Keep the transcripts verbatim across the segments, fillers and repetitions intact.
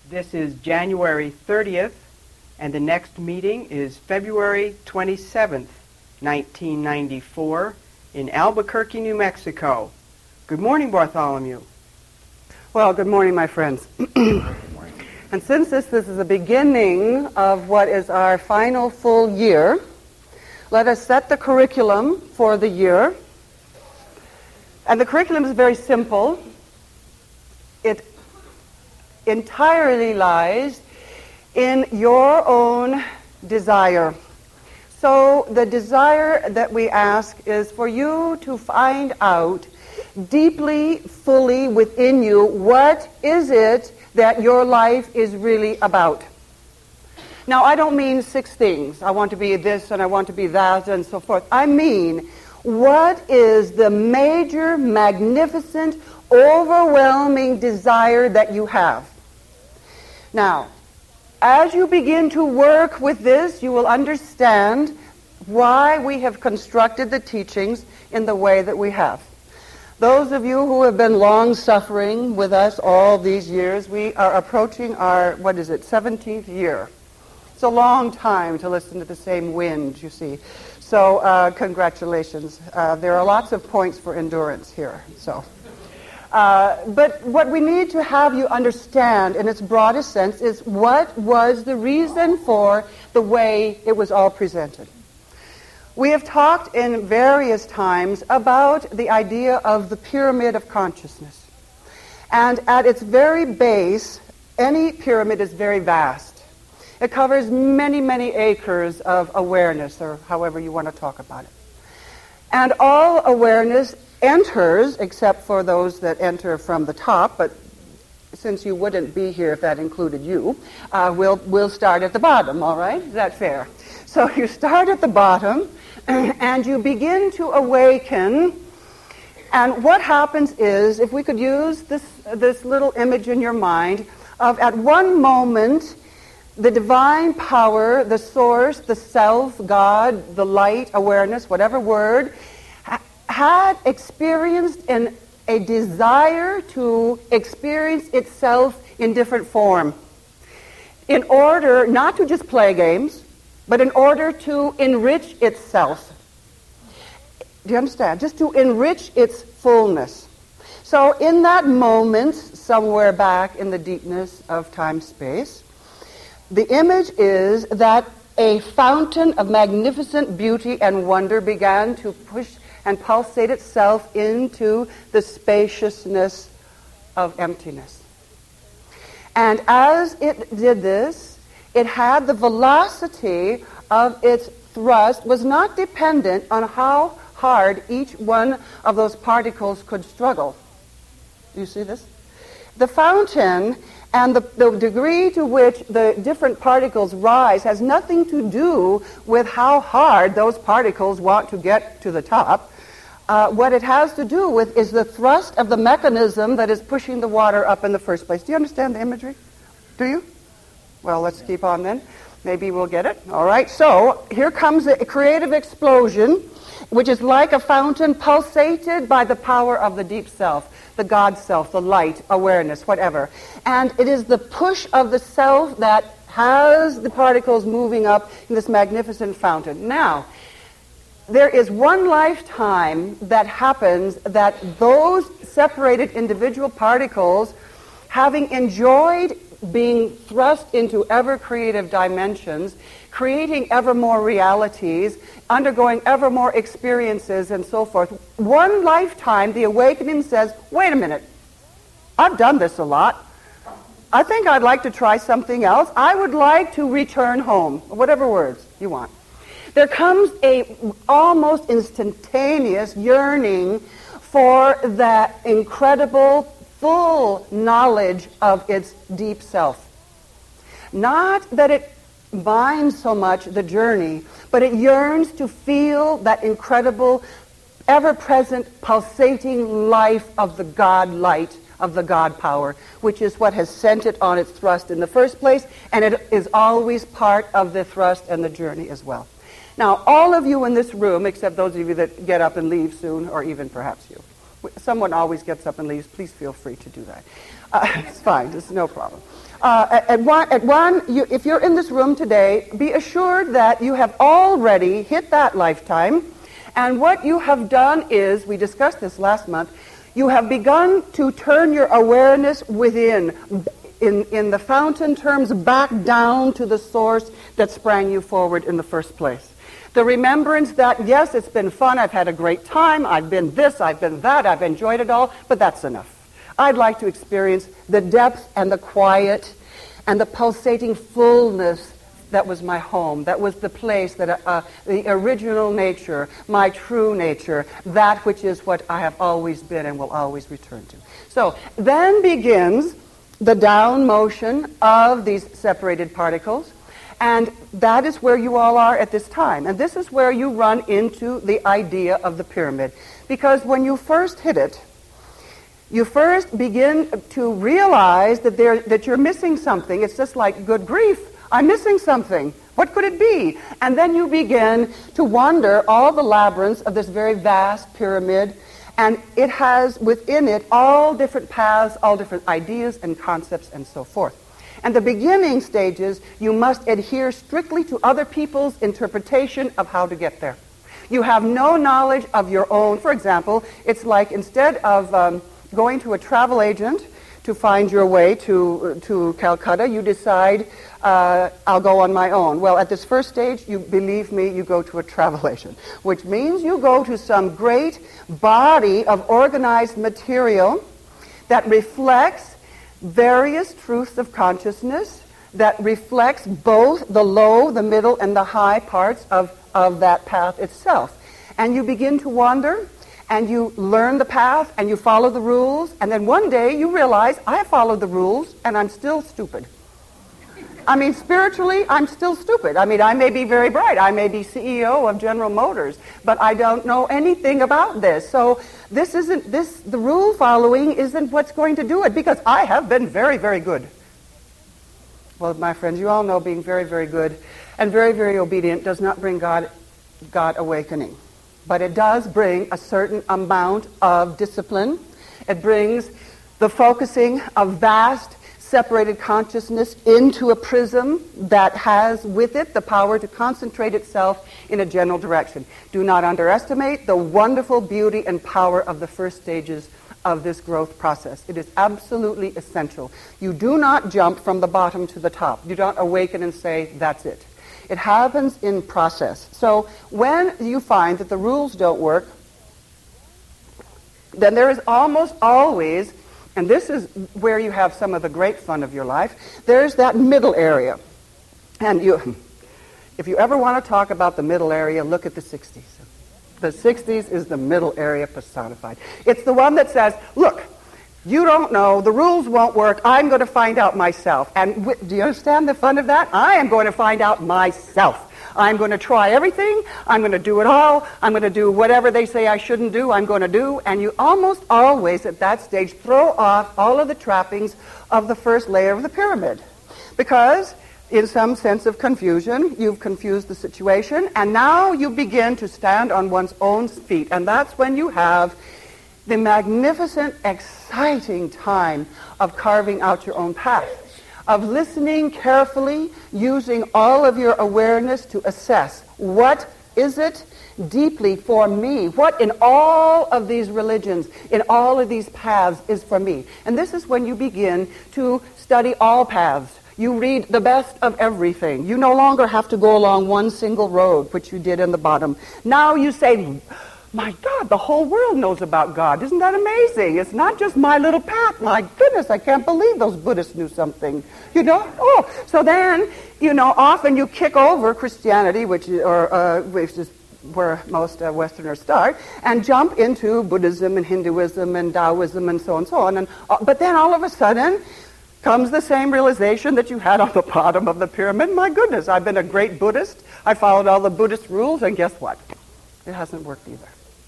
This is January thirtieth, and the next meeting is February twenty-seventh, nineteen ninety-four, in Albuquerque, New Mexico. Good morning, Bartholomew. Well, good morning, my friends. And since this, this is the beginning of what is our final full year, let us set the curriculum for the year. And the curriculum is very simple. It entirely lies in your own desire. So the desire that we ask is for you to find out deeply, fully within you, what is it that your life is really about. Now, I don't mean six things. I want to be this and I want to be that and so forth. I mean, what is the major, magnificent, overwhelming desire that you have? Now, as you begin to work with this, you will understand why we have constructed the teachings in the way that we have. Those of you who have been long-suffering with us all these years, we are approaching our, what is it, seventeenth year. It's a long time to listen to the same wind, you see. So uh, congratulations. Uh, there are lots of points for endurance here. So. Uh, but what we need to have you understand in its broadest sense is what was the reason for the way it was all presented. We have talked in various times about the idea of the pyramid of consciousness. And at its very base, any pyramid is very vast. It covers many, many acres of awareness, or however you want to talk about it. And all awareness enters, except for those that enter from the top, but since you wouldn't be here if that included you, uh, we'll, we'll start at the bottom, all right? Is that fair? So you start at the bottom, and you begin to awaken, and what happens is, if we could use this, this little image in your mind, of at one moment, the divine power, the source, the self, God, the light, awareness, whatever word, had experienced an, a desire to experience itself in different form. In order not to just play games, but in order to enrich itself. Do you understand? Just to enrich its fullness. So in that moment, somewhere back in the deepness of time-space, the image is that a fountain of magnificent beauty and wonder began to push and pulsate itself into the spaciousness of emptiness. And as it did this, it had the velocity of its thrust was not dependent on how hard each one of those particles could struggle. Do you see this? The fountain and the, the degree to which the different particles rise has nothing to do with how hard those particles want to get to the top. Uh, what it has to do with is the thrust of the mechanism that is pushing the water up in the first place. Do you understand the imagery? Do you? Well, let's keep on then. Maybe we'll get it. All right, so here comes a creative explosion, which is like a fountain pulsated by the power of the deep self, the God self, the light, awareness, whatever. And it is the push of the self that has the particles moving up in this magnificent fountain. Now, there is one lifetime that happens that those separated individual particles, having enjoyed being thrust into ever-creative dimensions, creating ever more realities, undergoing ever more experiences, and so forth. One lifetime, the awakening says, wait a minute, I've done this a lot. I think I'd like to try something else. I would like to return home, whatever words you want. There comes a almost instantaneous yearning for that incredible full knowledge of its deep self. Not that it minds so much the journey, but it yearns to feel that incredible, ever-present, pulsating life of the God light, of the God power, which is what has sent it on its thrust in the first place, and it is always part of the thrust and the journey as well. Now, all of you in this room, except those of you that get up and leave soon, or even perhaps you, someone always gets up and leaves, please feel free to do that. Uh, it's fine, it's no problem. Uh, at, at one, at one you, if you're in this room today, be assured that you have already hit that lifetime. And what you have done is, we discussed this last month, you have begun to turn your awareness within, in, in the fountain terms, back down to the source that sprang you forward in the first place. The remembrance that, yes, it's been fun, I've had a great time, I've been this, I've been that, I've enjoyed it all, but that's enough. I'd like to experience the depth and the quiet and the pulsating fullness that was my home, that was the place, that uh, the original nature, my true nature, that which is what I have always been and will always return to. So then begins the down motion of these separated particles, and that is where you all are at this time. And this is where you run into the idea of the pyramid. Because when you first hit it, you first begin to realize that, there, that you're missing something. It's just like, good grief, I'm missing something. What could it be? And then you begin to wander all the labyrinths of this very vast pyramid, and it has within it all different paths, all different ideas and concepts and so forth. And the beginning stages, you must adhere strictly to other people's interpretation of how to get there. You have no knowledge of your own. For example, it's like instead of um, going to a travel agent to find your way to to Calcutta, you decide, uh, I'll go on my own. Well, at this first stage, you believe me, you go to a travel agent, which means you go to some great body of organized material that reflects various truths of consciousness, that reflects both the low, the middle, and the high parts of, of that path itself. And you begin to wander, and you learn the path, and you follow the rules, and then one day you realize, I followed the rules, and I'm still stupid. I mean, spiritually, I'm still stupid. I mean, I may be very bright. I may be C E O of General Motors, but I don't know anything about this. So this isn't, this, the rule following isn't what's going to do it, because I have been very, very good. Well, my friends, you all know being very, very good and very, very obedient does not bring God, God awakening. But it does bring a certain amount of discipline. It brings the focusing of vast, separated consciousness into a prism that has with it the power to concentrate itself in a general direction. Do not underestimate the wonderful beauty and power of the first stages of this growth process. It is absolutely essential. You do not jump from the bottom to the top. You don't awaken and say, that's it. It happens in process. So when you find that the rules don't work, then there is almost always, and this is where you have some of the great fun of your life, there's that middle area. And you, if you ever want to talk about the middle area, look at the sixties. The sixties is the middle area personified. It's the one that says, look, you don't know, the rules won't work, I'm going to find out myself. And w- do you understand the fun of that? I am going to find out myself. I'm going to try everything, I'm going to do it all, I'm going to do whatever they say I shouldn't do, I'm going to do. And you almost always at that stage throw off all of the trappings of the first layer of the pyramid. Because in some sense of confusion, you've confused the situation, and now you begin to stand on one's own feet. And that's when you have the magnificent, exciting time of carving out your own path, of listening carefully, using all of your awareness to assess what is it deeply for me, what in all of these religions, in all of these paths is for me. And this is when you begin to study all paths. You read the best of everything. You no longer have to go along one single road, which you did in the bottom. Now you say, my God, the whole world knows about God. Isn't that amazing? It's not just my little path. My goodness, I can't believe those Buddhists knew something. You know? Oh, so then, you know, often you kick over Christianity, which is, or, uh, which is where most uh, Westerners start, and jump into Buddhism and Hinduism and Taoism and so on and so on. And, uh, but then all of a sudden comes the same realization that you had on the bottom of the pyramid. My goodness, I've been a great Buddhist. I followed all the Buddhist rules, and guess what? It hasn't worked either.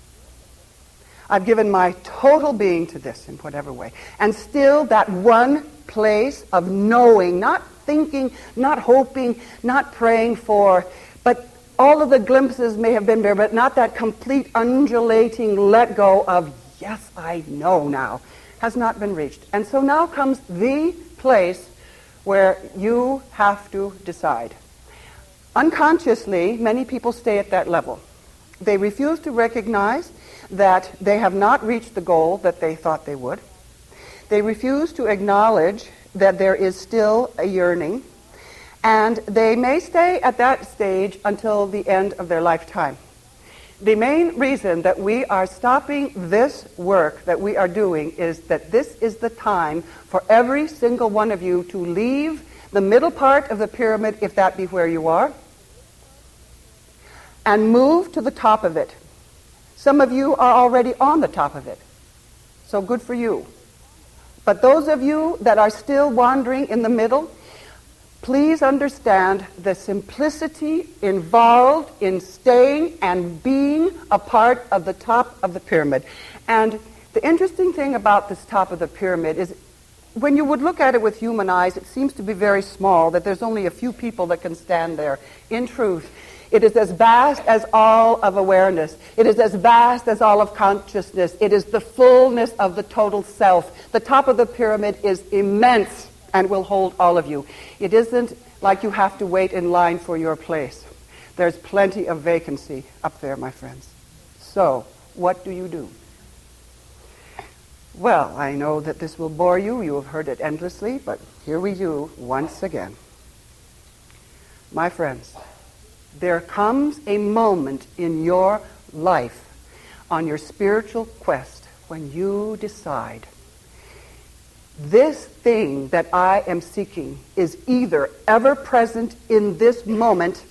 I've given my total being to this in whatever way. And still that one place of knowing, not thinking, not hoping, not praying for, but all of the glimpses may have been there, but not that complete undulating let go of, yes, I know now, has not been reached. And so now comes the place where you have to decide. Unconsciously, many people stay at that level. They refuse to recognize that they have not reached the goal that they thought they would. They refuse to acknowledge that there is still a yearning, and they may stay at that stage until the end of their lifetime. The main reason that we are stopping this work that we are doing is that this is the time for every single one of you to leave the middle part of the pyramid, if that be where you are, and move to the top of it. Some of you are already on the top of it, so good for you. But those of you that are still wandering in the middle, please understand the simplicity involved in staying and being a part of the top of the pyramid. And the interesting thing about this top of the pyramid is when you would look at it with human eyes, it seems to be very small, that there's only a few people that can stand there. In truth, it is as vast as all of awareness. It is as vast as all of consciousness. It is the fullness of the total self. The top of the pyramid is immense and will hold all of you. It isn't like you have to wait in line for your place. There's plenty of vacancy up there, my friends. So, what do you do? Well, I know that this will bore you. You have heard it endlessly, but here we do once again. My friends, there comes a moment in your life on your spiritual quest when you decide, this thing that I am seeking is either ever present in this moment,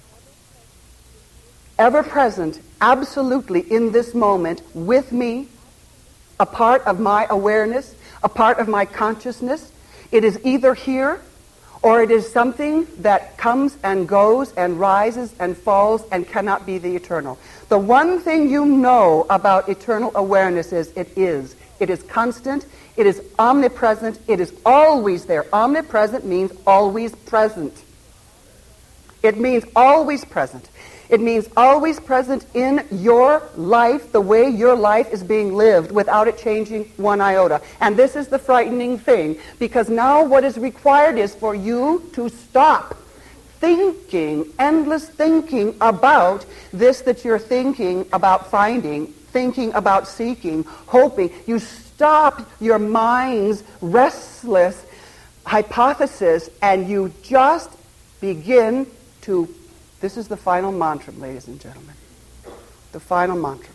ever present absolutely in this moment with me, a part of my awareness, a part of my consciousness. It is either here or it is something that comes and goes and rises and falls and cannot be the eternal. The one thing you know about eternal awareness is it is. It is constant. It is omnipresent. It is always there. Omnipresent means always present. It means always present. It means always present in your life, the way your life is being lived, without it changing one iota. And this is the frightening thing, because now what is required is for you to stop thinking, endless thinking about this that you're thinking about finding, thinking about seeking, hoping. You stop your mind's restless hypothesis and you just begin to, this is the final mantra, ladies and gentlemen. The final mantra.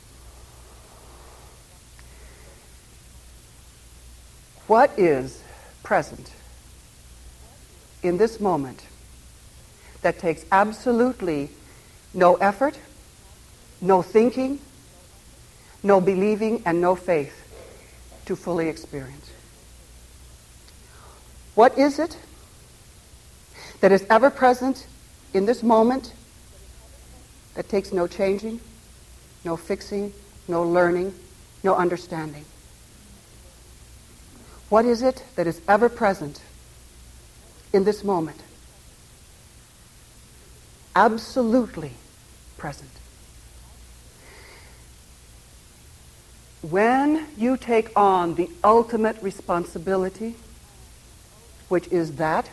What is present in this moment that takes absolutely no effort, no thinking, no believing, and no faith to fully experience? What is it that is ever present in this moment that takes no changing, no fixing, no learning, no understanding? What is it that is ever present in this moment? Absolutely present. When you take on the ultimate responsibility, which is that,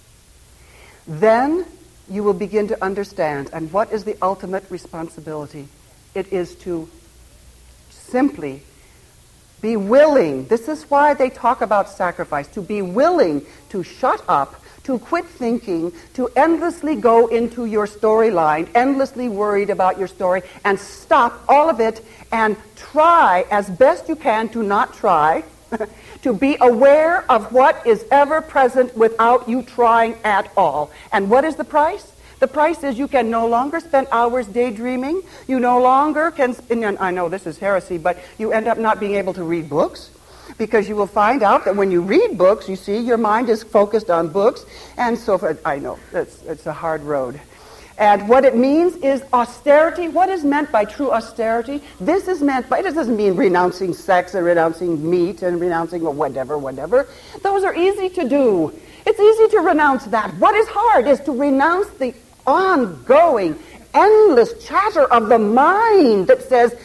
then you will begin to understand. And what is the ultimate responsibility? It is to simply be willing. This is why they talk about sacrifice. To be willing to shut up, to quit thinking, to endlessly go into your storyline, endlessly worried about your story, and stop all of it and try as best you can to not try, to be aware of what is ever present without you trying at all. And what is the price? The price is you can no longer spend hours daydreaming. You no longer can, and I know this is heresy, but you end up not being able to read books, because you will find out that when you read books, you see, your mind is focused on books, and so forth. I know, it's, it's a hard road. And what it means is austerity. What is meant by true austerity? This is meant by, it doesn't mean renouncing sex and renouncing meat and renouncing whatever, whatever. Those are easy to do. It's easy to renounce that. What is hard is to renounce the ongoing, endless chatter of the mind that says,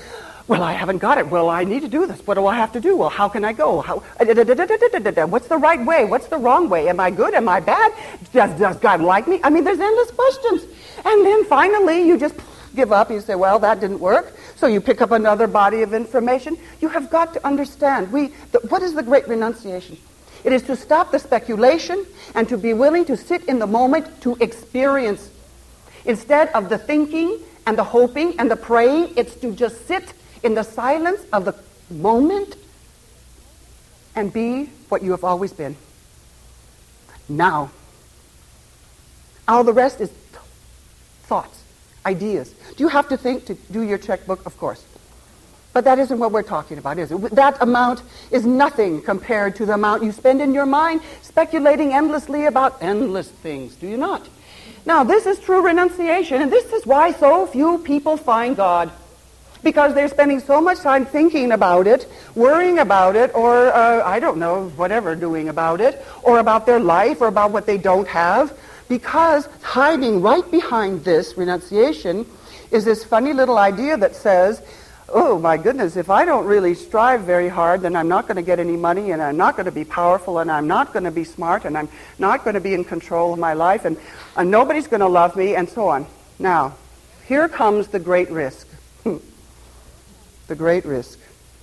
Well, I haven't got it. Well, I need to do this. What do I have to do? Well, how can I go? How, what's the right way? What's the wrong way? Am I good? Am I bad? Does, does God like me? I mean, there's endless questions. And then finally, you just give up. You say, well, that didn't work. So you pick up another body of information. You have got to understand. We, the, what is the great renunciation? It is to stop the speculation and to be willing to sit in the moment to experience. Instead of the thinking and the hoping and the praying, it's to just sit in the silence of the moment and be what you have always been. Now. All the rest is thoughts, ideas. Do you have to think to do your checkbook? Of course. But that isn't what we're talking about, is it? That amount is nothing compared to the amount you spend in your mind speculating endlessly about endless things, do you not? Now, this is true renunciation, and this is why so few people find God. Because they're spending so much time thinking about it, worrying about it, or, uh, I don't know, whatever, doing about it, or about their life, or about what they don't have. Because hiding right behind this renunciation is this funny little idea that says, oh, my goodness, if I don't really strive very hard, then I'm not going to get any money, and I'm not going to be powerful, and I'm not going to be smart, and I'm not going to be in control of my life, and, and nobody's going to love me, and so on. Now, here comes the great risk. The great risk.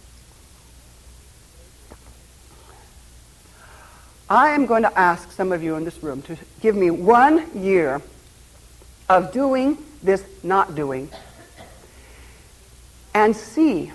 I am going to ask some of you in this room to give me one year of doing this not doing and see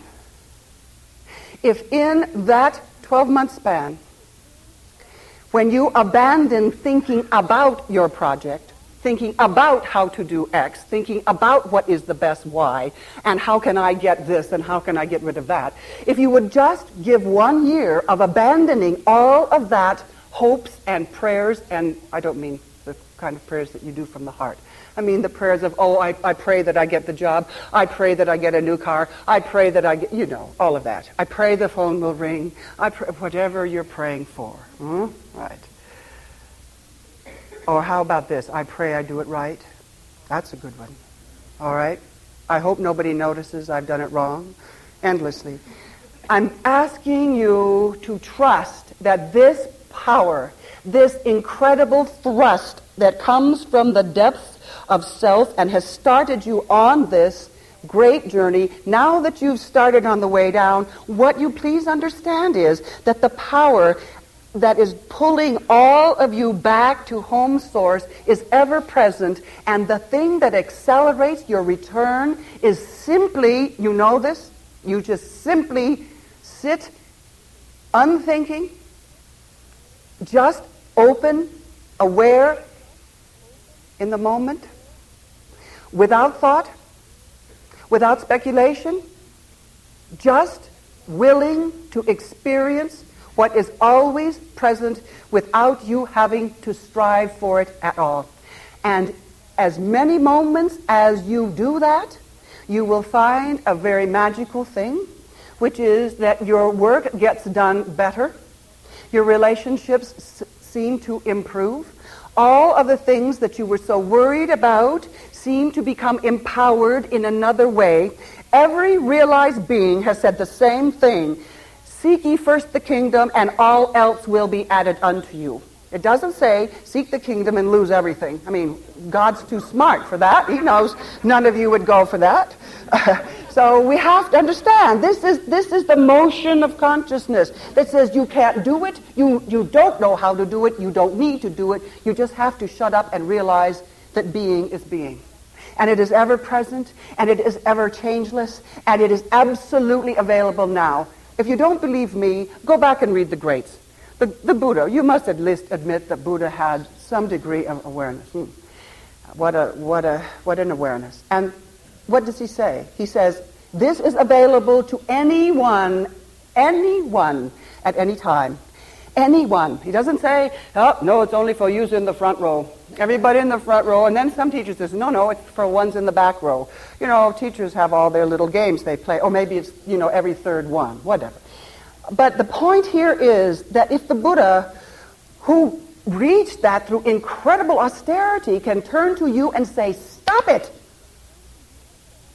if in that twelve-month span, when you abandon thinking about your project, thinking about how to do X, thinking about what is the best Y, and how can I get this, and how can I get rid of that. If you would just give one year of abandoning all of that hopes and prayers, and I don't mean the kind of prayers that you do from the heart. I mean the prayers of, oh, I, I pray that I get the job. I pray that I get a new car. I pray that I get, you know, all of that. I pray the phone will ring. I pray, whatever you're praying for. Hmm? Right. Or how about this? I pray I do it right. That's a good one. All right? I hope nobody notices I've done it wrong. Endlessly. I'm asking you to trust that this power, this incredible thrust that comes from the depths of self and has started you on this great journey, now that you've started on the way down, what you please understand is that the power that is pulling all of you back to home source is ever present, and the thing that accelerates your return is simply, you know this, you just simply sit unthinking, just open, aware in the moment, without thought, without speculation, just willing to experience what is always present without you having to strive for it at all. And as many moments as you do that, you will find a very magical thing, which is that your work gets done better, your relationships s- seem to improve, all of the things that you were so worried about seem to become empowered in another way. Every realized being has said the same thing. Seek ye first the kingdom, and all else will be added unto you. It doesn't say, seek the kingdom and lose everything. I mean, God's too smart for that. He knows none of you would go for that. Uh, so we have to understand, this is this is the motion of consciousness that says you can't do it, you, you don't know how to do it, you don't need to do it, you just have to shut up and realize that being is being. And it is ever present, and it is ever changeless, and it is absolutely available now. If you don't believe me, go back and read the greats. The, the Buddha, you must at least admit that Buddha had some degree of awareness. Hmm. What a what a what an awareness. And what does he say? He says, this is available to anyone, anyone at any time. Anyone. He doesn't say, oh, no, it's only for you in the front row. Everybody in the front row. And then some teachers says, no, no, it's for ones in the back row. You know, teachers have all their little games they play. Or maybe it's, you know, every third one, whatever. But the point here is that if the Buddha, who reached that through incredible austerity, can turn to you and say, stop it.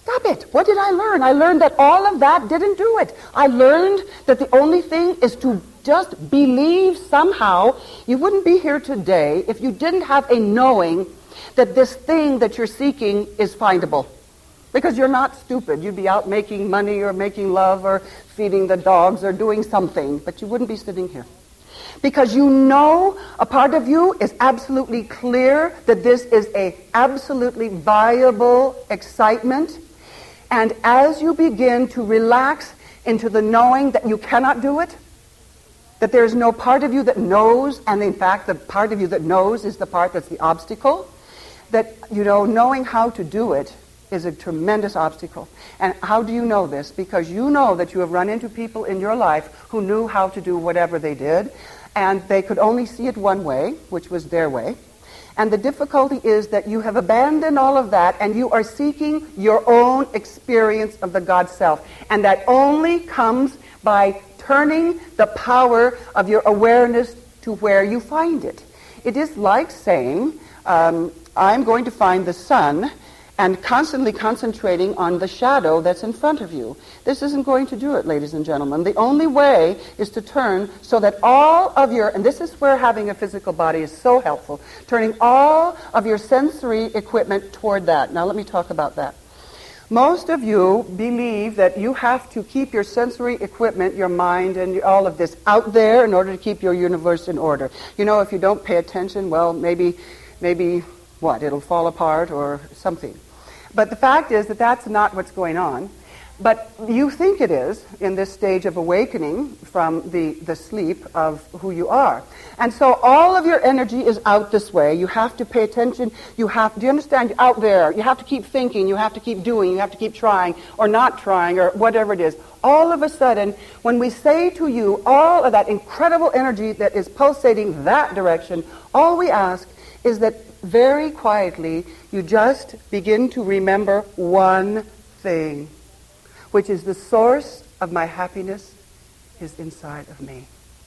Stop it. What did I learn? I learned that all of that didn't do it. I learned that the only thing is to just believe somehow. You wouldn't be here today if you didn't have a knowing that this thing that you're seeking is findable. Because you're not stupid. You'd be out making money or making love or feeding the dogs or doing something, but you wouldn't be sitting here. Because you know a part of you is absolutely clear that this is a absolutely viable excitement. And as you begin to relax into the knowing that you cannot do it, that there's no part of you that knows, and in fact the part of you that knows is the part that's the obstacle, that, you know, knowing how to do it is a tremendous obstacle. And how do you know this? Because you know that you have run into people in your life who knew how to do whatever they did, and they could only see it one way, which was their way. And the difficulty is that you have abandoned all of that, and you are seeking your own experience of the God self. And that only comes by turning the power of your awareness to where you find it. It is like saying, um, I'm going to find the sun, and constantly concentrating on the shadow that's in front of you. This isn't going to do it, ladies and gentlemen. The only way is to turn so that all of your, and this is where having a physical body is so helpful, turning all of your sensory equipment toward that. Now let me talk about that. Most of you believe that you have to keep your sensory equipment, your mind, and all of this out there in order to keep your universe in order. You know, if you don't pay attention, well, maybe, maybe, what, it'll fall apart or something. But the fact is that that's not what's going on. But you think it is in this stage of awakening from the, the sleep of who you are. And so all of your energy is out this way. You have to pay attention. You have, do you understand? Out there. You have to keep thinking. You have to keep doing. You have to keep trying or not trying or whatever it is. All of a sudden, when we say to you all of that incredible energy that is pulsating that direction, all we ask is that very quietly, you just begin to remember one thing, which is the source of my happiness is inside of me.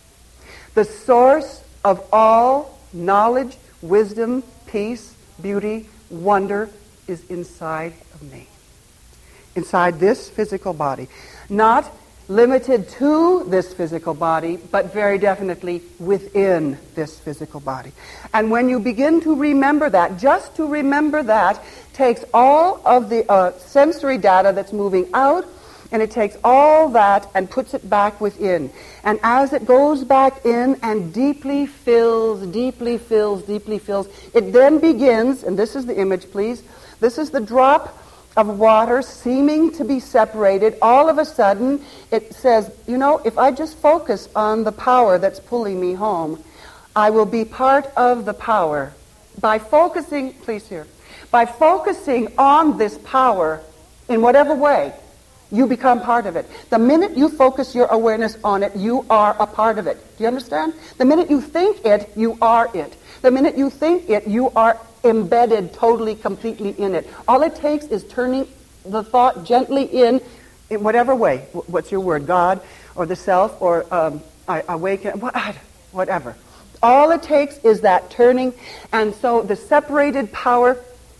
The source of all knowledge, wisdom, peace, beauty, wonder is inside of me. Inside this physical body. Not limited to this physical body, but very definitely within this physical body. And when you begin to remember that, just to remember that takes all of the uh, sensory data that's moving out, and it takes all that and puts it back within. And as it goes back in and deeply fills, deeply fills, deeply fills, it then begins, and this is the image, please, this is the drop of water seeming to be separated. All of a sudden, it says, you know, if I just focus on the power that's pulling me home, I will be part of the power. By focusing, please hear, by focusing on this power in whatever way, you become part of it. The minute you focus your awareness on it, you are a part of it. Do you understand? The minute you think it, you are it. The minute you think it, you are embedded totally, completely in it. All it takes is turning the thought gently in, in whatever way. What's your word? God or the self or um, awaken, whatever. All it takes is that turning, and so the separated power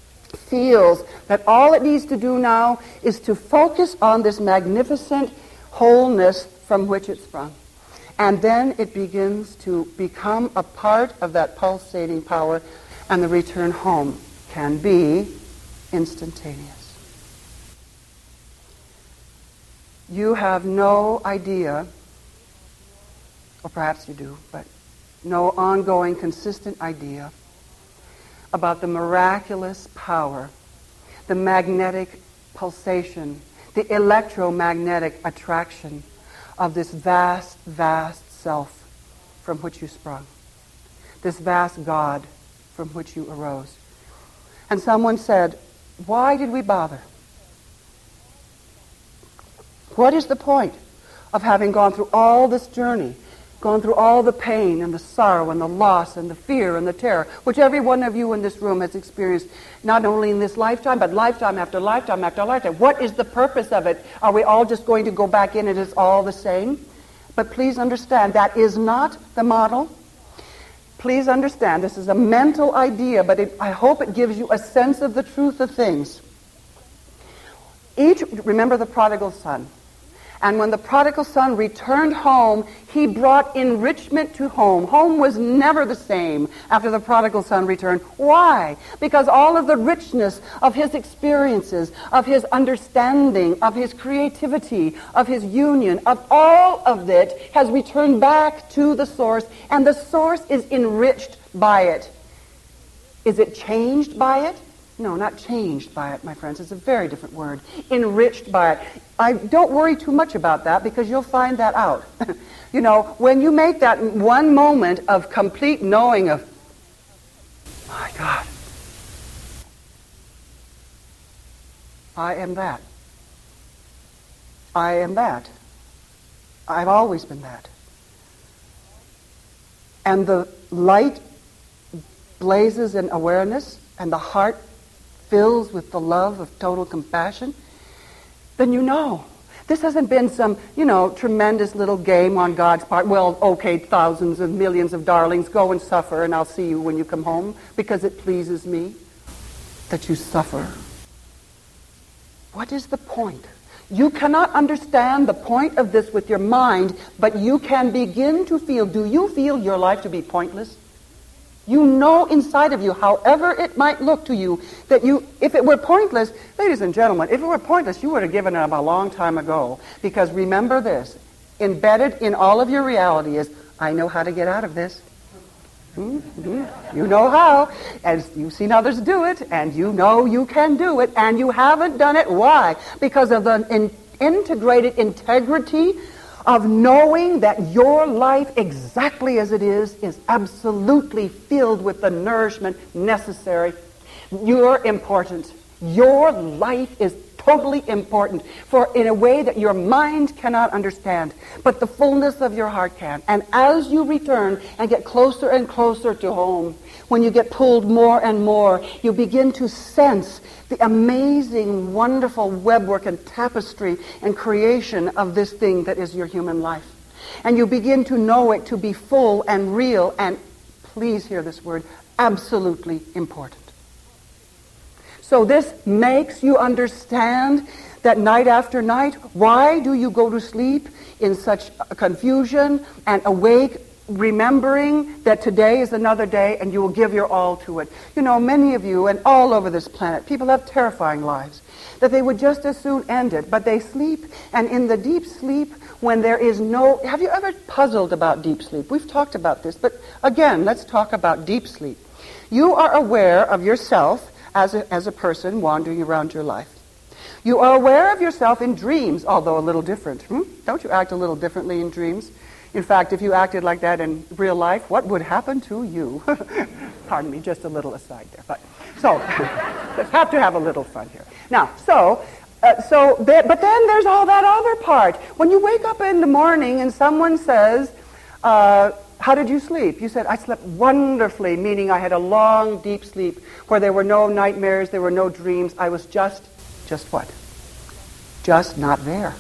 feels that all it needs to do now is to focus on this magnificent wholeness from which it sprung. And then it begins to become a part of that pulsating power, and the return home can be instantaneous. You have no idea, or perhaps you do, but no ongoing, consistent idea about the miraculous power, the magnetic pulsation, the electromagnetic attraction of this vast, vast self from which you sprung, this vast God from which you arose. And someone said, why did we bother? What is the point of having gone through all this journey, gone through all the pain and the sorrow and the loss and the fear and the terror, which every one of you in this room has experienced, not only in this lifetime, but lifetime after lifetime after lifetime? What is the purpose of it? Are we all just going to go back in and it's all the same? But please understand, that is not the model. Please understand, this is a mental idea, but it, I hope it gives you a sense of the truth of things. Each, remember the prodigal son. And when the prodigal son returned home, he brought enrichment to home. Home was never the same after the prodigal son returned. Why? Because all of the richness of his experiences, of his understanding, of his creativity, of his union, of all of it has returned back to the source, and the source is enriched by it. Is it changed by it? No, not changed by it, my friends. It's a very different word. Enriched by it. I don't worry too much about that because you'll find that out. You know, when you make that one moment of complete knowing of, my God, I am that. I am that. I've always been that. And the light blazes in awareness and the heart fills with the love of total compassion, then you know. This hasn't been some, you know, tremendous little game on God's part. Well, okay, thousands and millions of darlings, go and suffer, and I'll see you when you come home, because it pleases me that you suffer. What is the point? You cannot understand the point of this with your mind, but you can begin to feel, do you feel your life to be pointless? You know inside of you, however it might look to you, that you, if it were pointless, ladies and gentlemen, if it were pointless, you would have given up a long time ago. Because remember this, embedded in all of your reality is, I know how to get out of this. Mm-hmm. You know how, and you've seen others do it, and you know you can do it, and you haven't done it. Why? Because of the in- integrated integrity of knowing that your life, exactly as it is, is absolutely filled with the nourishment necessary. You're important. Your life is totally important, for in a way that your mind cannot understand, but the fullness of your heart can. And as you return and get closer and closer to home, when you get pulled more and more, you begin to sense the amazing, wonderful webwork and tapestry and creation of this thing that is your human life. And you begin to know it to be full and real and, please hear this word, absolutely important. So this makes you understand that night after night, why do you go to sleep in such confusion and awake remembering that today is another day and you will give your all to it. You know, many of you and all over this planet, people have terrifying lives, that they would just as soon end it, but they sleep, and in the deep sleep, when there is no... Have you ever puzzled about deep sleep? We've talked about this, but again, let's talk about deep sleep. You are aware of yourself as a, as a person wandering around your life. You are aware of yourself in dreams, although a little different. Hmm? Don't you act a little differently in dreams? In fact, if you acted like that in real life, what would happen to you? Pardon me, just a little aside there. But so, let's have to have a little fun here. Now, so, uh, so, there, but then there's all that other part. When you wake up in the morning and someone says, uh, how did you sleep? You said, I slept wonderfully, meaning I had a long, deep sleep where there were no nightmares, there were no dreams. I was just, just what? Just not there.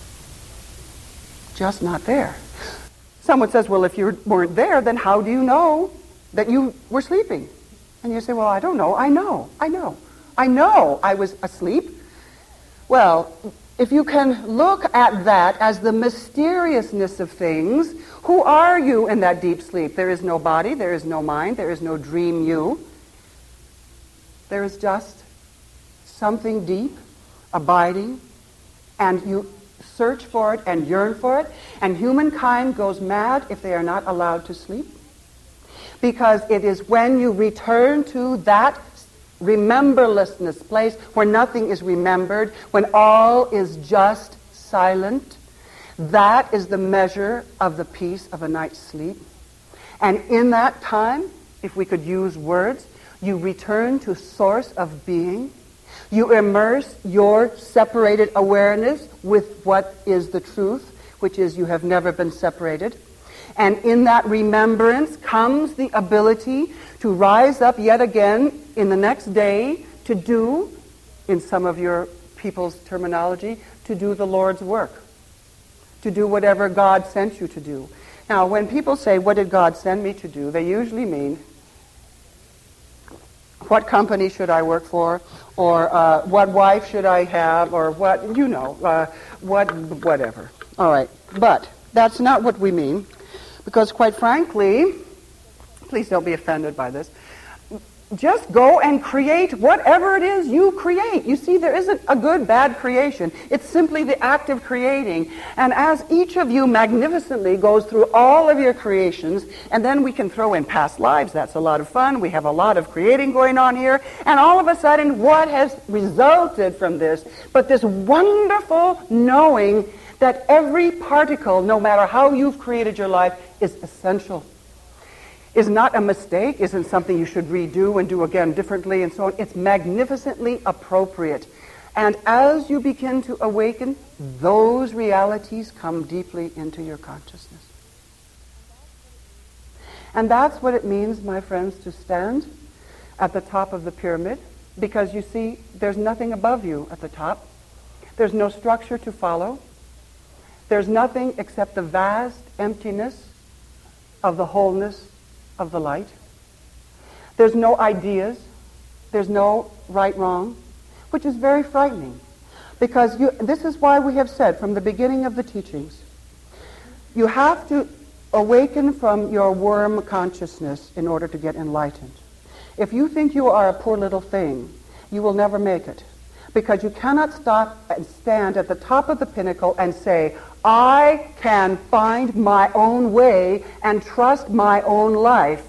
Just not there. Someone says, well, if you weren't there, then how do you know that you were sleeping? And you say, well, I don't know. I know. I know. I know I was asleep. Well, if you can look at that as the mysteriousness of things, who are you in that deep sleep? There is no body. There is no mind. There is no dream you. There is just something deep, abiding, and you search for it and yearn for it, and humankind goes mad if they are not allowed to sleep. Because it is when you return to that rememberlessness place where nothing is remembered, when all is just silent, that is the measure of the peace of a night's sleep. And in that time, if we could use words, you return to source of being. You immerse your separated awareness with what is the truth, which is you have never been separated. And in that remembrance comes the ability to rise up yet again in the next day to do, in some of your people's terminology, to do the Lord's work, to do whatever God sent you to do. Now, when people say, what did God send me to do, they usually mean, what company should I work for, or uh, what wife should I have, or what, you know, uh, what, whatever. All right, but that's not what we mean, because quite frankly, please don't be offended by this, just go and create whatever it is you create. You see, there isn't a good, bad creation. It's simply the act of creating. And as each of you magnificently goes through all of your creations, and then we can throw in past lives, that's a lot of fun. We have a lot of creating going on here. And all of a sudden, what has resulted from this? But this wonderful knowing that every particle, no matter how you've created your life, is essential. Is not a mistake, isn't something you should redo and do again differently and so on. It's magnificently appropriate. And as you begin to awaken, those realities come deeply into your consciousness. And that's what it means, my friends, to stand at the top of the pyramid, because you see, there's nothing above you at the top. There's no structure to follow. There's nothing except the vast emptiness of the wholeness of the light. There's no ideas. There's no right, wrong, which is very frightening. Because you, this is why we have said from the beginning of the teachings, you have to awaken from your worm consciousness in order to get enlightened. If you think you are a poor little thing, you will never make it. Because you cannot stop and stand at the top of the pinnacle and say, I can find my own way and trust my own life.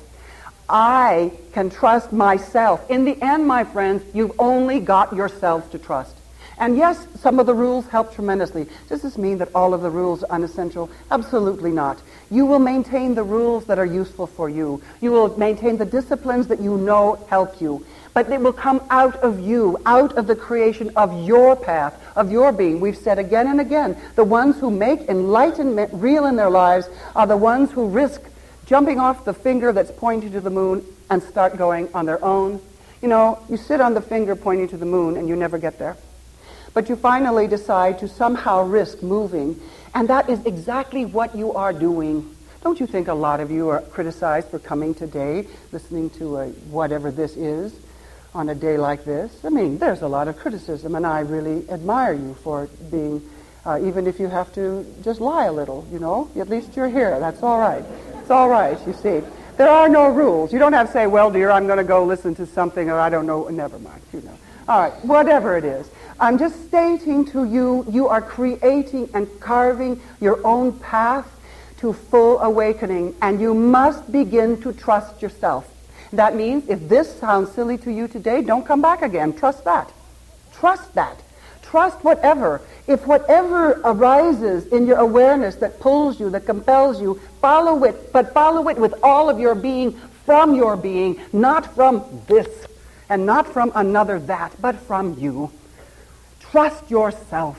I can trust myself. In the end, my friends, you've only got yourselves to trust. And yes, some of the rules help tremendously. Does this mean that all of the rules are unessential? Absolutely not. You will maintain the rules that are useful for you. You will maintain the disciplines that you know help you. But it will come out of you, out of the creation of your path, of your being. We've said again and again, the ones who make enlightenment real in their lives are the ones who risk jumping off the finger that's pointing to the moon and start going on their own. You know, you sit on the finger pointing to the moon and you never get there. But you finally decide to somehow risk moving, and that is exactly what you are doing. Don't you think a lot of you are criticized for coming today, listening to a, whatever this is, on a day like this? I mean, there's a lot of criticism, and I really admire you for being, uh, even if you have to just lie a little, you know, at least you're here. That's all right. It's all right, you see. There are no rules. You don't have to say, well, dear, I'm going to go listen to something, or I don't know, never mind, you know. All right, whatever it is. I'm just stating to you, you are creating and carving your own path to full awakening, and you must begin to trust yourself. That means if this sounds silly to you today, don't come back again. Trust that. Trust that. Trust whatever. If whatever arises in your awareness that pulls you, that compels you, follow it, but follow it with all of your being, from your being, not from this, and not from another that, but from you. Trust yourself.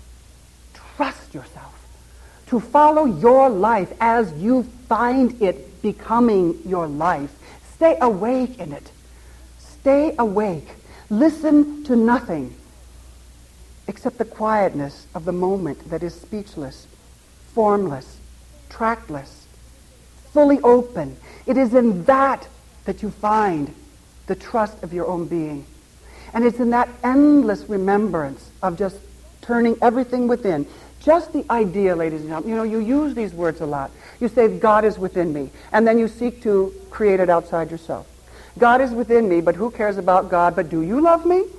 Trust yourself. To follow your life as you find it becoming your life. Stay awake in it. Stay awake. Listen to nothing except the quietness of the moment that is speechless, formless, trackless, fully open. It is in that that you find the trust of your own being. And it's in that endless remembrance of just turning everything within. Just the idea, ladies and gentlemen, you know, you use these words a lot. You say, God is within me, and then you seek to create it outside yourself. God is within me, but who cares about God? But do you love me?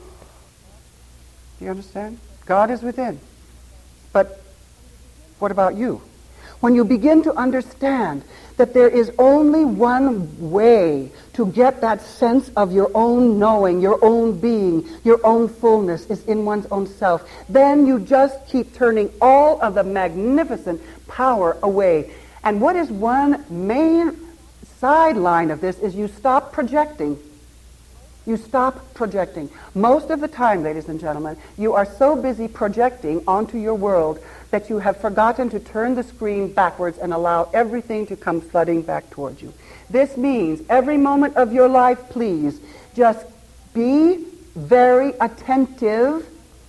Do you understand? God is within. But what about you? When you begin to understand that there is only one way to get that sense of your own knowing, your own being, your own fullness is in one's own self, then you just keep turning all of the magnificent power away. And what is one main sideline of this is you stop projecting. You stop projecting. Most of the time, ladies and gentlemen, you are so busy projecting onto your world that you have forgotten to turn the screen backwards and allow everything to come flooding back towards you. This means every moment of your life, please, just be very attentive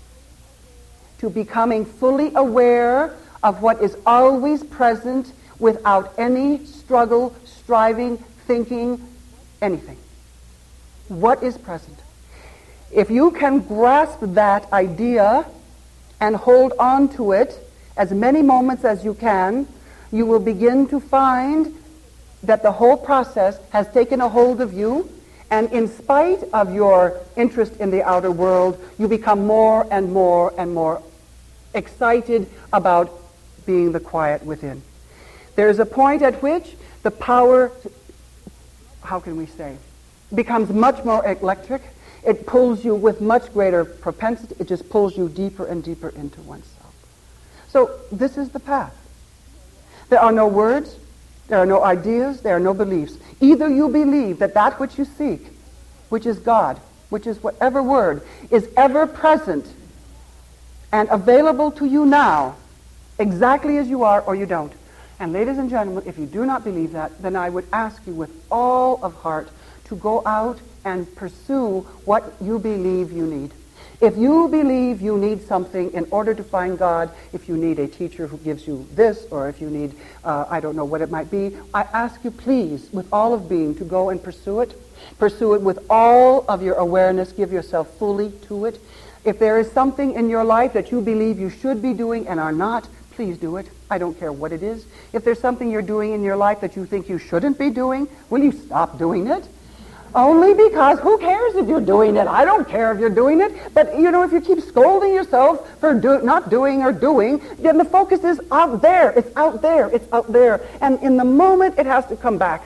to becoming fully aware of what is always present without any struggle, striving, thinking, anything. what is present. If you can grasp that idea and hold on to it as many moments as you can, you will begin to find that the whole process has taken a hold of you, and in spite of your interest in the outer world, you become more and more and more excited about being the quiet within. There is a point at which the power, how can we say, becomes much more electric. It pulls you with much greater propensity. It just pulls you deeper and deeper into oneself. So this is the path. There are no words. There are no ideas. There are no beliefs. Either you believe that that which you seek, which is God, which is whatever word, is ever present and available to you now, exactly as you are, or you don't. And ladies and gentlemen, if you do not believe that, then I would ask you with all of heart to go out and pursue what you believe you need. If you believe you need something in order to find God, if you need a teacher who gives you this, or if you need, uh, I don't know what it might be, I ask you please, with all of being, to go and pursue it. Pursue it with all of your awareness. Give yourself fully to it. If there is something in your life that you believe you should be doing and are not, please do it. I don't care what it is. If there's something you're doing in your life that you think you shouldn't be doing, will you stop doing it? Only because who cares if you're doing it? I don't care if you're doing it. But, you know, if you keep scolding yourself for do, not doing or doing, then the focus is out there. It's out there. It's out there. And in the moment, it has to come back.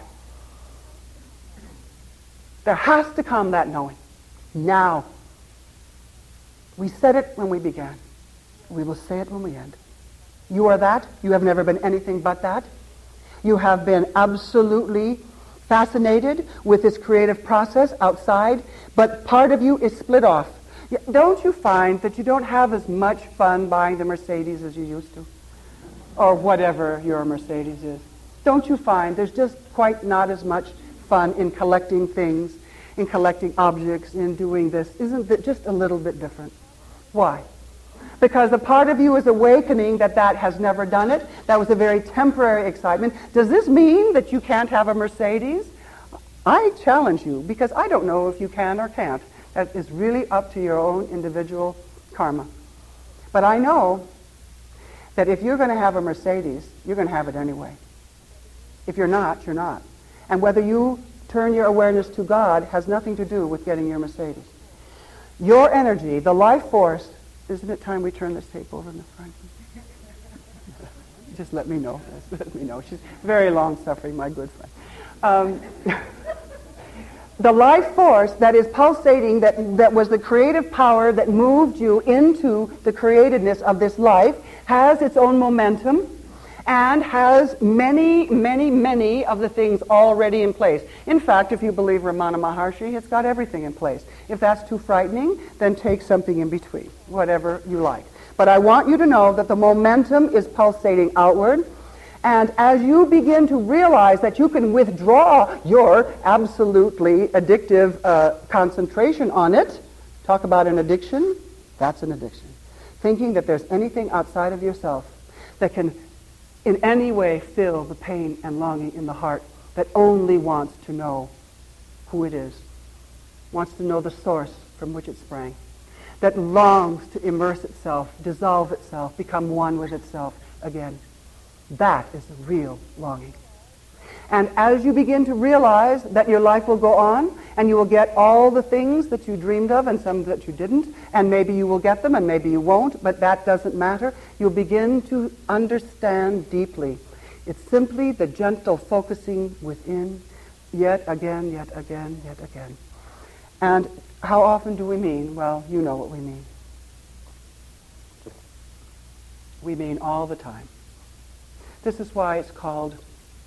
There has to come that knowing. Now. We said it when we began. We will say it when we end. You are that. You have never been anything but that. You have been absolutely fascinated with this creative process outside, but part of you is split off. Don't you find that you don't have as much fun buying the Mercedes as you used to? Or whatever your Mercedes is. Don't you find there's just quite not as much fun in collecting things, in collecting objects, in doing this? Isn't it just a little bit different? Why? Because a part of you is awakening that that has never done it. That was a very temporary excitement. Does this mean that you can't have a Mercedes? I challenge you, because I don't know if you can or can't. That is really up to your own individual karma. But I know that if you're going to have a Mercedes, you're going to have it anyway. If you're not, you're not. And whether you turn your awareness to God has nothing to do with getting your Mercedes. Your energy, the life force. Isn't it time we turn this tape over in the front? Just let me know. Let me know. She's very long-suffering, my good friend. Um, the life force that is pulsating, that, that was the creative power that moved you into the createdness of this life, has its own momentum and has many, many, many of the things already in place. In fact, if you believe Ramana Maharshi, it's got everything in place. If that's too frightening, then take something in between, whatever you like. But I want you to know that the momentum is pulsating outward, and as you begin to realize that you can withdraw your absolutely addictive uh, concentration on it, talk about an addiction, that's an addiction. Thinking that there's anything outside of yourself that can in any way fill the pain and longing in the heart that only wants to know who it is, wants to know the source from which it sprang, that longs to immerse itself, dissolve itself, become one with itself again. That is the real longing. And as you begin to realize that your life will go on, and you will get all the things that you dreamed of and some that you didn't, and maybe you will get them and maybe you won't, but that doesn't matter. You'll begin to understand deeply. It's simply the gentle focusing within, yet again, yet again, yet again. And how often do we mean? Well, you know what we mean. We mean all the time. This is why it's called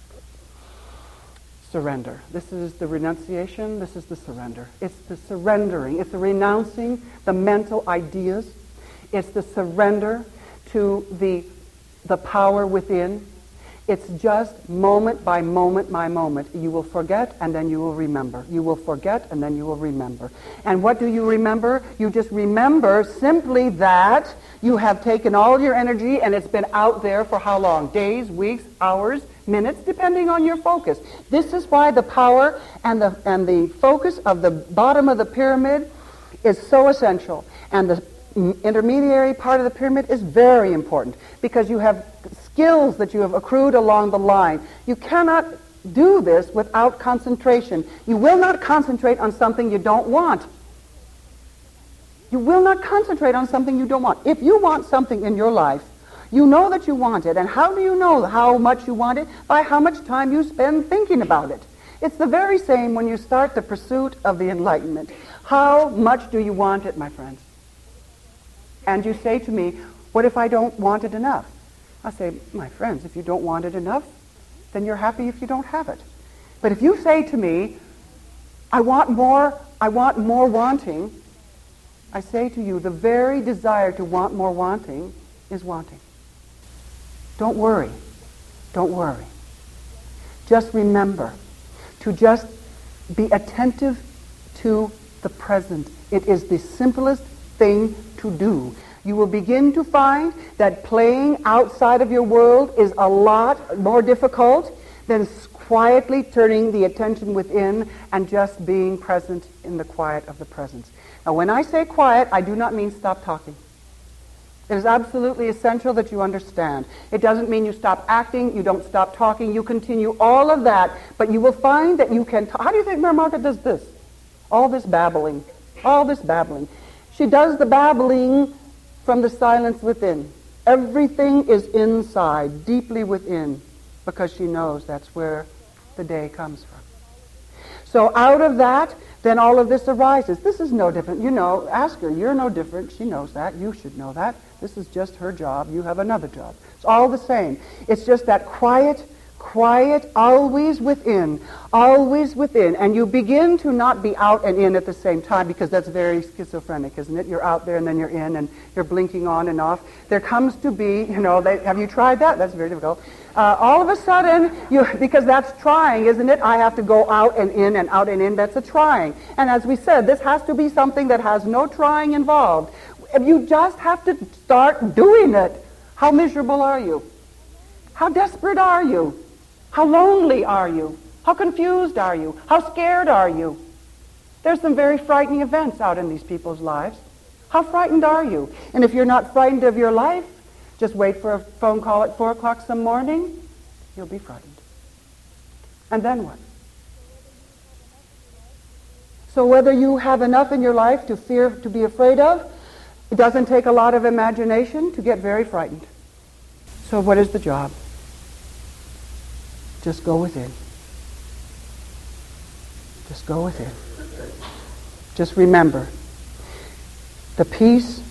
surrender. This is the renunciation. This is the surrender. It's the surrendering. It's the renouncing the mental ideas. It's the surrender to the, the power within. It's just moment by moment by moment. You will forget and then you will remember. You will forget and then you will remember. And what do you remember? You just remember simply that you have taken all your energy and it's been out there for how long? Days, weeks, hours? minutes, depending on your focus. This is why the power and the, and the focus of the bottom of the pyramid is so essential. And the intermediary part of the pyramid is very important because you have skills that you have accrued along the line. You cannot do this without concentration. You will not concentrate on something you don't want. You will not concentrate on something you don't want. If you want something in your life, you know that you want it. And how do you know how much you want it? By how much time you spend thinking about it. It's the very same when you start the pursuit of the enlightenment. How much do you want it, my friends? And you say to me, what if I don't want it enough? I say, my friends, if you don't want it enough, then you're happy if you don't have it. But if you say to me, I want more, I want more wanting, I say to you, the very desire to want more wanting is wanting. Don't worry. Don't worry. Just remember to just be attentive to the present. It is the simplest thing to do. You will begin to find that playing outside of your world is a lot more difficult than quietly turning the attention within and just being present in the quiet of the presence. Now, when I say quiet, I do not mean stop talking. It is absolutely essential that you understand. It doesn't mean you stop acting, you don't stop talking, you continue all of that, but you will find that you can talk. How do you think Mary Margaret does this? All this babbling. All this babbling. She does the babbling from the silence within. Everything is inside, deeply within, because she knows that's where the day comes from. So out of that, then all of this arises. This is no different. You know, ask her, you're no different. She knows that. You should know that. This is just her job. You have another job. It's all the same. It's just that quiet, quiet, always within, always within. And you begin to not be out and in at the same time, because that's very schizophrenic, isn't it? You're out there and then you're in and you're blinking on and off. There comes to be, you know, they, have you tried that? That's very difficult. Uh, all of a sudden, you, because that's trying, isn't it? I have to go out and in and out and in. That's a trying. And as we said, this has to be something that has no trying involved. You just have to start doing it. How miserable are you? How desperate are you? How lonely are you? How confused are you? How scared are you? There's some very frightening events out in these people's lives. How frightened are you? And if you're not frightened of your life, just wait for a phone call at four o'clock some morning, you'll be frightened. And then what? So whether you have enough in your life to fear, to be afraid of, it doesn't take a lot of imagination to get very frightened. So what is the job? Just go within. Just go within. Just remember, the peace,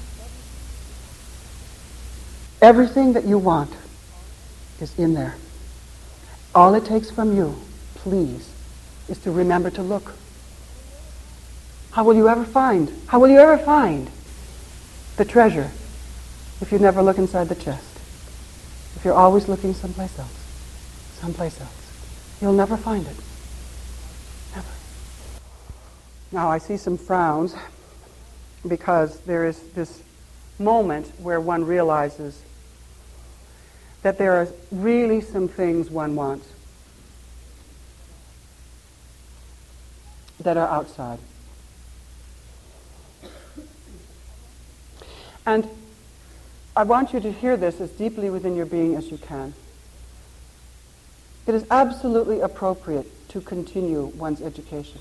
everything that you want is in there. All it takes from you, please, is to remember to look. How will you ever find? How will you ever find the treasure if you never look inside the chest? If you're always looking someplace else, someplace else, you'll never find it. Never. Now I see some frowns because there is this moment where one realizes that there are really some things one wants that are outside. And I want you to hear this as deeply within your being as you can. It is absolutely appropriate to continue one's education,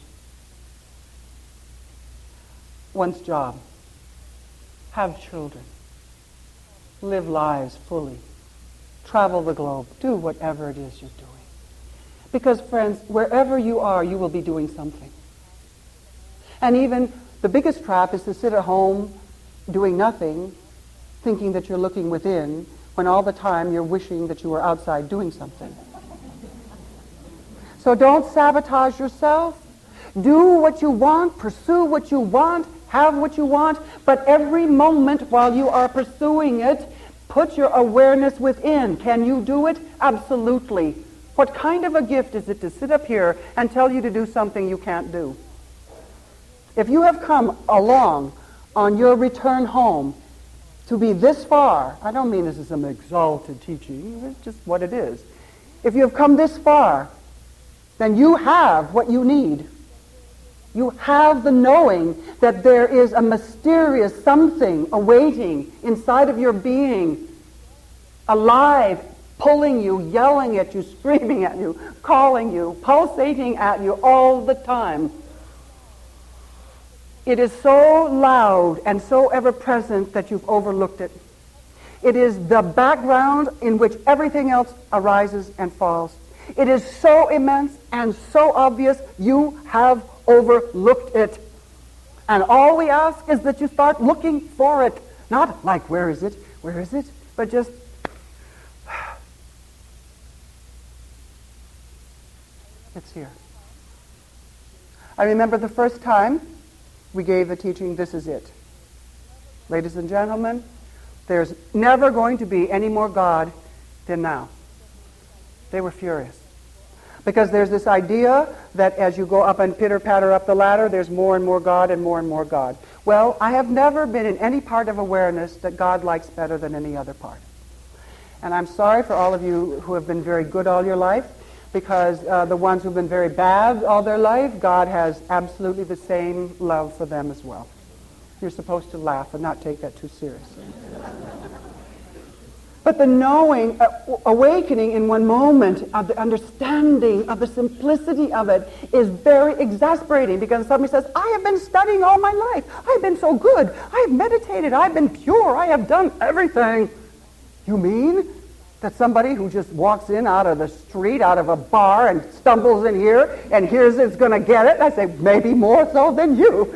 one's job, have children, live lives fully, travel the globe, do whatever it is you're doing. Because, friends, wherever you are, you will be doing something. And even the biggest trap is to sit at home doing nothing, thinking that you're looking within, when all the time you're wishing that you were outside doing something. So don't sabotage yourself. Do what you want, pursue what you want, have what you want, but every moment while you are pursuing it, put your awareness within. Can you do it? Absolutely. What kind of a gift is it to sit up here and tell you to do something you can't do? If you have come along on your return home to be this far, I don't mean this is some exalted teaching, it's just what it is. if you have come this far, then you have what you need. You have the knowing that there is a mysterious something awaiting inside of your being, alive, pulling you, yelling at you, screaming at you, calling you, pulsating at you all the time. It is so loud and so ever-present that you've overlooked it. It is the background in which everything else arises and falls. It is so immense and so obvious, you have overlooked it. And all we ask is that you start looking for it. Not like, where is it? Where is it? But just, it's here. I remember the first time we gave the teaching, this is it. Ladies and gentlemen, there's never going to be any more God than now. They were furious. Because there's this idea that as you go up and pitter-patter up the ladder, there's more and more God and more and more God. Well, I have never been in any part of awareness that God likes better than any other part. And I'm sorry for all of you who have been very good all your life, because uh, the ones who've been very bad all their life, God has absolutely the same love for them as well. You're supposed to laugh and not take that too seriously. But the knowing, uh, awakening in one moment of the understanding of the simplicity of it is very exasperating, because somebody says, I have been studying all my life. I've been so good. I have meditated. I've been pure. I have done everything. You mean that somebody who just walks in out of the street, out of a bar, and stumbles in here and hears it's going to get it? I say, maybe more so than you.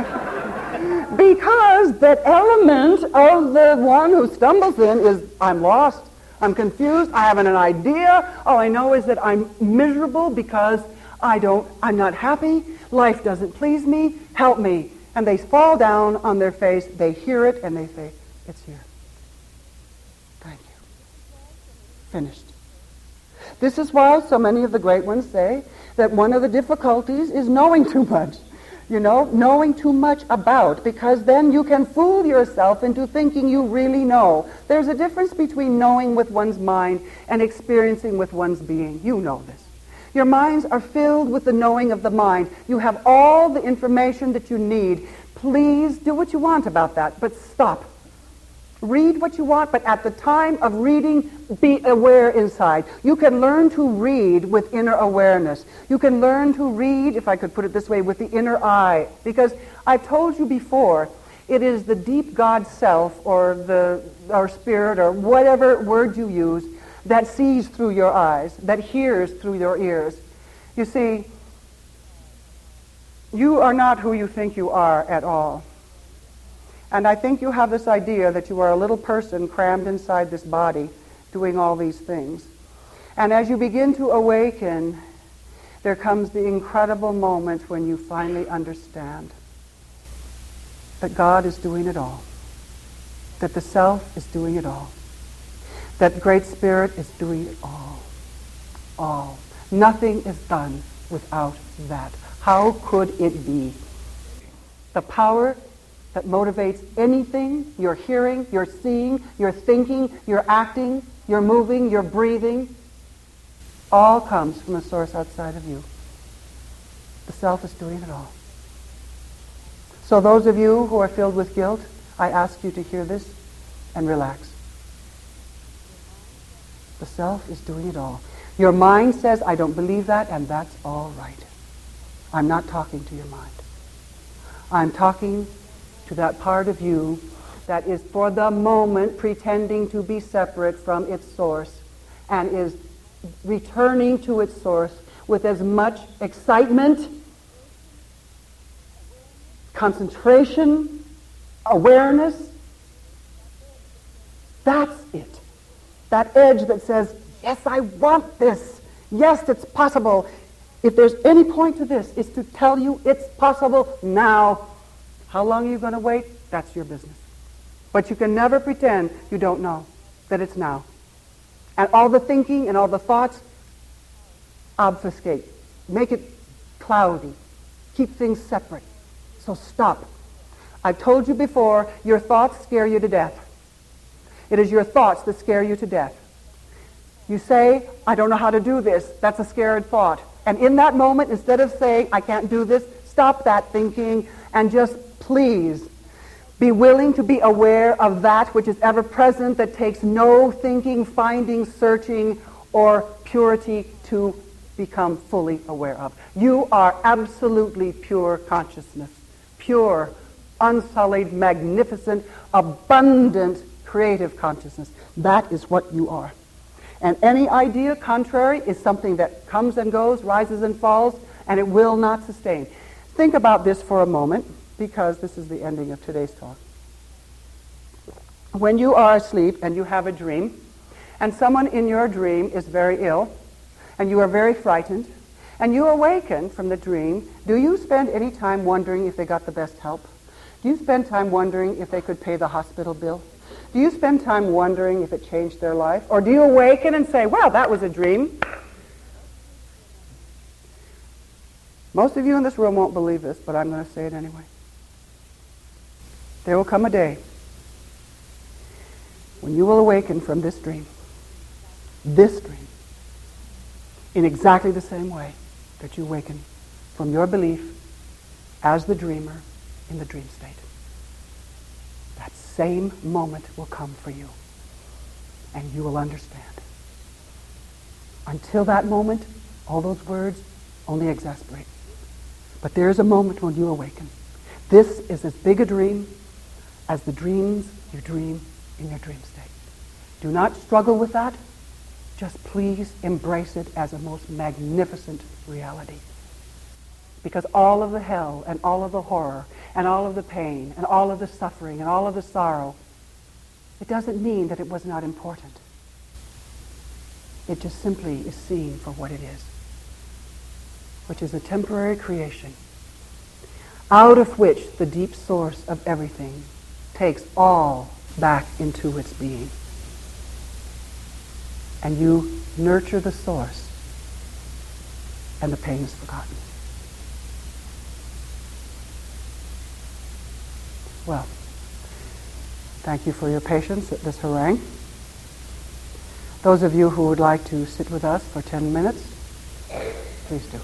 Because that element of the one who stumbles in is, I'm lost, I'm confused, I haven't an idea, all I know is that I'm miserable because I don't, I'm not happy, life doesn't please me, help me. And they fall down on their face, they hear it, and they say, it's here. Thank you. Finished. This is why so many of the great ones say that one of the difficulties is knowing too much. You know, knowing too much about, because then you can fool yourself into thinking you really know. There's a difference between knowing with one's mind and experiencing with one's being. You know this. Your minds are filled with the knowing of the mind. You have all the information that you need. Please do what you want about that, but stop. Read what you want, but at the time of reading, be aware inside. You can learn to read with inner awareness. You can learn to read, if I could put it this way, with the inner eye. Because I've told you before, it is the deep God self, or the or spirit, or whatever word you use, that sees through your eyes, that hears through your ears. You see, you are not who you think you are at all. And I think you have this idea that you are a little person crammed inside this body doing all these things. And as you begin to awaken, there comes the incredible moment when you finally understand that God is doing it all, that the self is doing it all, that Great Spirit is doing it all, all. Nothing is done without that. How could it be? The power that motivates anything you're hearing, you're seeing, you're thinking, you're acting, you're moving, you're breathing, all comes from a source outside of you. The self is doing it all. So those of you who are filled with guilt, I ask you to hear this and relax. The self is doing it all. Your mind says, I don't believe that, and that's all right. I'm not talking to your mind. I'm talking to that part of you that is for the moment pretending to be separate from its source and is returning to its source with as much excitement, concentration, awareness. That's it. That edge that says, yes, I want this. Yes, it's possible. If there's any point to this, it's to tell you it's possible now. How long are you going to wait? That's your business. But you can never pretend you don't know that it's now. And all the thinking and all the thoughts, obfuscate. Make it cloudy. Keep things separate. So stop. I've told you before, your thoughts scare you to death. It is your thoughts that scare you to death. You say, I don't know how to do this. That's a scared thought. And in that moment, instead of saying, I can't do this, stop that thinking and just please be willing to be aware of that which is ever present, that takes no thinking, finding, searching, or purity to become fully aware of. You are absolutely pure consciousness. Pure, unsullied, magnificent, abundant, creative consciousness. That is what you are. And any idea contrary is something that comes and goes, rises and falls, and it will not sustain. Think about this for a moment, because this is the ending of today's talk. When you are asleep and you have a dream, and someone in your dream is very ill, and you are very frightened, and you awaken from the dream, do you spend any time wondering if they got the best help? Do you spend time wondering if they could pay the hospital bill? Do you spend time wondering if it changed their life? Or do you awaken and say, well, that was a dream? Most of you in this room won't believe this, but I'm going to say it anyway. There will come a day when you will awaken from this dream, this dream, in exactly the same way that you awaken from your belief as the dreamer in the dream state. That same moment will come for you, and you will understand. Until that moment, all those words only exasperate. But there is a moment when you awaken. This is as big a dream as the dreams you dream in your dream state. Do not struggle with that. Just please embrace it as a most magnificent reality. Because all of the hell and all of the horror and all of the pain and all of the suffering and all of the sorrow, it doesn't mean that it was not important. It just simply is seen for what it is, which is a temporary creation, out of which the deep source of everything takes all back into its being. And you nurture the source, and the pain is forgotten. Well, thank you for your patience at this harangue. Those of you who would like to sit with us for ten minutes, please do.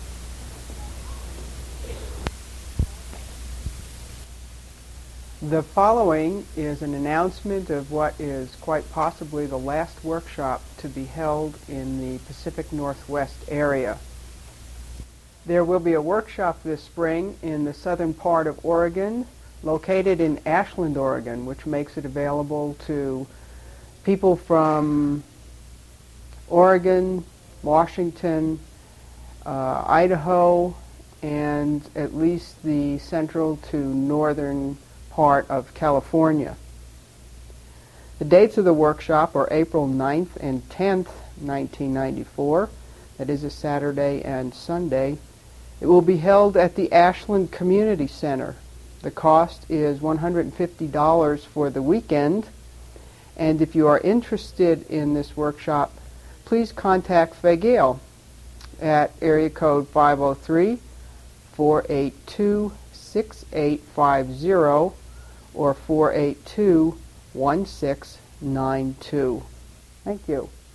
The following is an announcement of what is quite possibly the last workshop to be held in the Pacific Northwest area. There will be a workshop this spring in the southern part of Oregon, located in Ashland, Oregon, which makes it available to people from Oregon, Washington, uh, Idaho, and at least the central to northern part of California. The dates of the workshop are April ninth and tenth, nineteen ninety-four. That is a Saturday and Sunday. It will be held at the Ashland Community Center. The cost is one hundred fifty dollars for the weekend, and if you are interested in this workshop, please contact Fay Gale at area code five oh three, four eight two, six eight five zero or four eight two, one six nine two. Thank you.